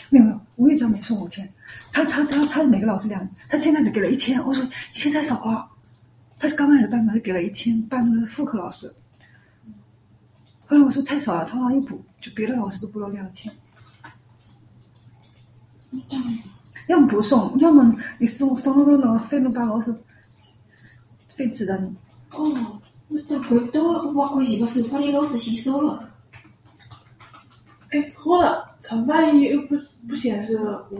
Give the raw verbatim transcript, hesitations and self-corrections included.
没有没有，吴玉章没送我钱，他他他他每个老师两，他现在只给了一千，我说一千太少了，他刚开始办他就给了一千，办的是副科老师。后来我说太少了，他说一补，就别的老师都补了两千。 嗯， 要么不送，要么你送送到那个费用办公室废纸的。 哦，这回都挖亏几个是把你老师吸收了。 哎，好了，长半夜又不不显示